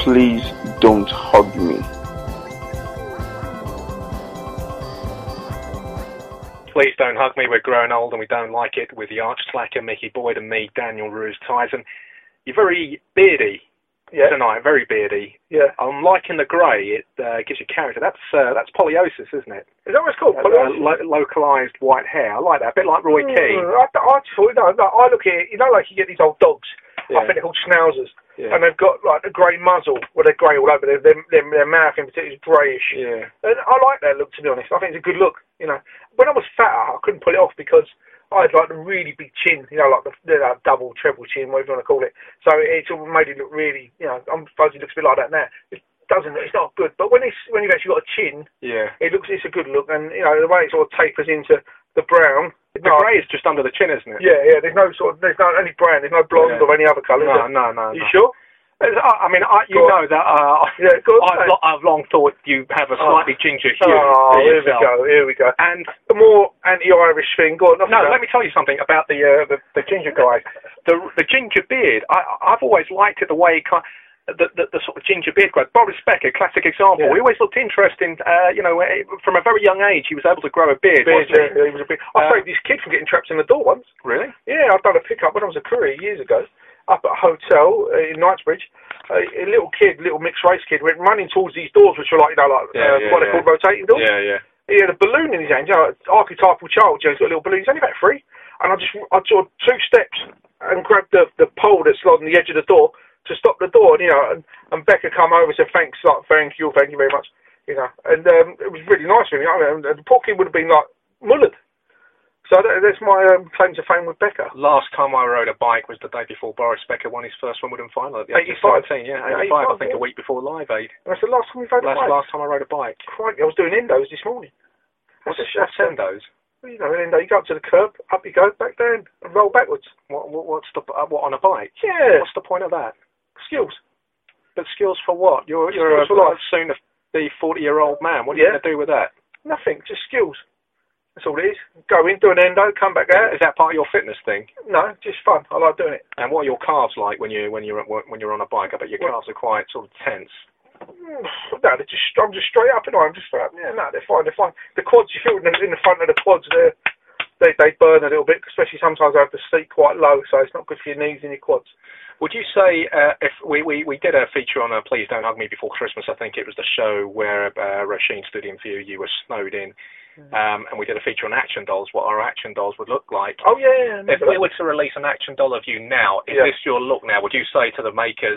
Please Don't Hug Me. Please Don't Hug Me, We're Growing Old and We Don't Like It, with the arch slacker Mickey Boyd and me, Daniel Ruse Tyson. You're very beardy tonight, very beardy. Yeah. I'm liking the grey, it gives you character. That's polyiosis, isn't it? Is that what it's called? Localised white hair. I like that, a bit like Roy Keane. I thought, no, I look at it, like you get these old dogs, I think they're called schnauzers, and they've got like a grey muzzle, well they're grey all over, their mouth in particular is greyish. Yeah. And I like that look, to be honest. I think it's a good look, When I was fatter, I couldn't pull it off because I had like a really big chin, like the double, treble chin, whatever you want to call it. So it sort of made it look really, I'm supposed it looks a bit like that now. It doesn't, it's not good. But when you've actually got a chin, it's a good look. And, the way it sort of tapers into the brown. The grey is just under the chin, isn't it? Yeah, there's no only brown, there's no blonde or any other colour. No. You sure? I mean, you know that I've long thought you have a slightly ginger hue. Oh, here we go. And the more anti-Irish thing. Go on. No, let me tell you something about the ginger guy. The ginger beard. I've always liked it the way it the sort of ginger beard growth. Boris Becker, classic example. He always looked interesting. From a very young age, he was able to grow a beard. He was a big. I saved this kid from getting trapped in the door once. Really? Yeah, I've done a pickup when I was a courier years ago, up at a hotel in Knightsbridge. A little mixed race kid, went running towards these doors, which are like, what they're called, rotating doors. Yeah. He had a balloon in his hand, archetypal child. He's got a little balloon. He's only about 3, and I sort of 2 steps and grabbed the pole that's on the edge of the door to stop the door, and Becca come over and said, thank you very much, and it was really nice for me. The poor kid would have been like mullered. So that's my claim to fame with Becca. Last time I rode a bike was the day before Boris Becker won his first Wimbledon final at the age of 17. Yeah, 85, I think, a week before Live Aid. That's the last time you rode a bike? Last time I rode a bike. Crikey, I was doing endos this morning. What's endos? Well, endo, you go up to the curb, up you go, back down, and roll backwards. What's what, on a bike? Yeah. What's the point of that? Skills. But skills for what? You're a soon to be 40-year-old man. What are you going to do with that? Nothing, just skills. That's all it is. Go in, do an endo, come back out. Is that part of your fitness thing? No, just fun. I like doing it. And what are your calves like when you're on a bike? I bet your calves are quite sort of tense. No, I'm just straight up and I'm just straight up. Yeah, no, they're fine. The quads, you feel in the front of the quads there. They burn a little bit, especially sometimes I have the seat quite low, so it's not good for your knees and your quads. Would you say, if we did a feature on Please Don't Hug Me before Christmas, I think it was the show where Roisin stood in for you, you were snowed in, and we did a feature on action dolls, what our action dolls would look like. Oh, yeah. If we were to release an action doll of you now, is this your look now? Would you say to the makers,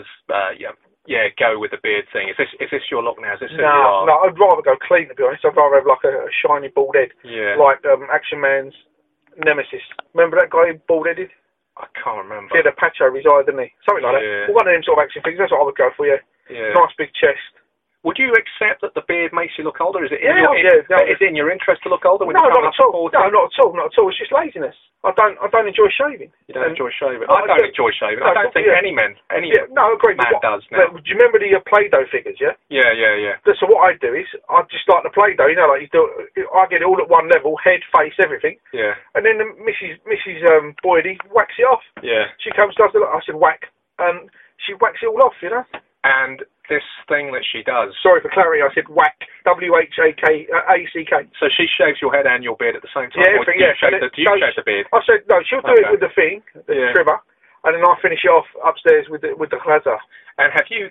go with the beard thing? Is this your look now? Is this who you are? No, I'd rather go clean, to be honest. I'd rather have like a shiny bald head, like Action Man's Nemesis. Remember that guy bald-headed? I can't remember. He had a patch over his eye, didn't he? Something like that. Well, one of them sort of action figures. That's what I would go for, yeah. Nice big chest. Would you accept that the beard makes you look older? Is it in is it in your interest to look older when you not at all. No, not at all. Not at all. It's just laziness. I don't enjoy shaving. You don't enjoy shaving? I don't enjoy shaving. I don't think any man does now. Do you remember the Play-Doh figures, yeah? Yeah. So what I do is, I just like the Play-Doh, like you do, I get it all at one level, head, face, everything. Yeah. And then Mrs. Boydie whacks it off. Yeah. She comes, does it, I said whack. She whacks it all off, And this thing that she does... Sorry for clarity, I said whack. W-H-A-K-A-C-K. So she shaves your head and your beard at the same time? Yeah, do you shave the beard? I said, no, she'll do it with the thing, the trimmer, and then I finish it off upstairs with the cleanser. And have you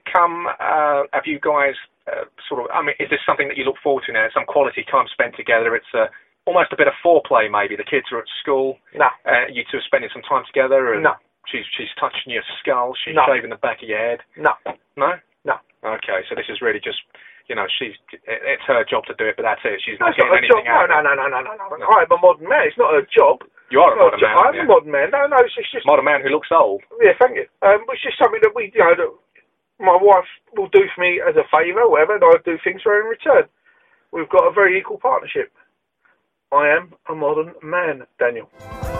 guys is this something that you look forward to now? Some quality time spent together? It's almost a bit of foreplay, maybe. The kids are at school. No. You two are spending some time together. And no. She's touching your skull. She's shaving the back of your head. No. No? No. Okay, so this is really just, it's her job to do it, but that's it. She's not getting anything out of it. No. I'm a modern man. It's not her job. You are a modern man. I'm a modern man. No, it's just... Modern man who looks old. Yeah, thank you. It's just something that that my wife will do for me as a favour, whatever, and I do things for her in return. We've got a very equal partnership. I am a modern man, Daniel.